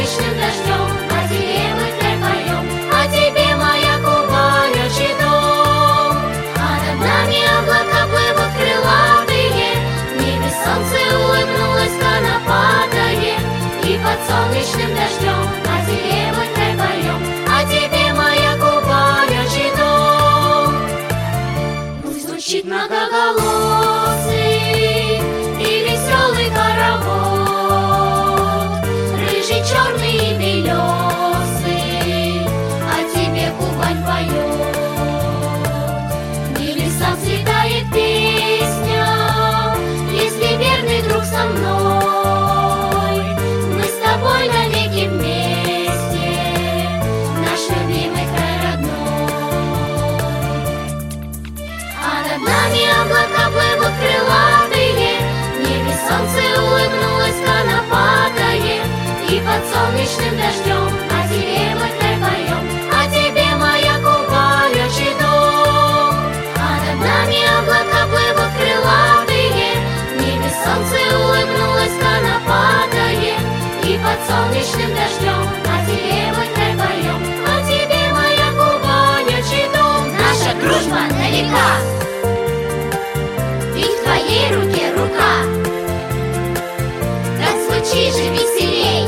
солнечным дождем, о тебе мы край поем, о тебе, моя Кубань, отчий дом. А над нами облака плывут крылатые, в небе солнце улыбнулось конопатое, и под солнечным дождем о тебе мы край поем, о тебе, моя Кубань, отчий дом. Пусть звучит многоголосый и веселый хоровод, черный и белесый, о тебе Кубань поет. Небесам цветает песня, если верный друг со мной, мы с тобой навеки вместе, наш любимый край родной. А над нами облака плывут крылатые, в небе солнце улыбнулось конопатое, и под солнечным дождем о тебе мы край поем, о тебе, моя Кубань, отчий дом. А над нами облака плывут крылатые, в небе солнце улыбнулось конопатое, и под солнечным дождем о тебе мы край поем, о тебе, моя Кубань, отчий дом. Наша дружба далека, ведь в твоей руке рука, так звучи же веселей,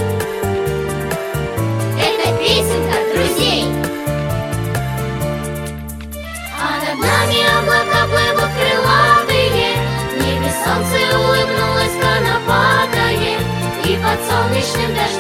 это песенка друзей. А над нами облака плывут крылатые, в небе солнце улыбнулось конопатое, и под солнечным дождем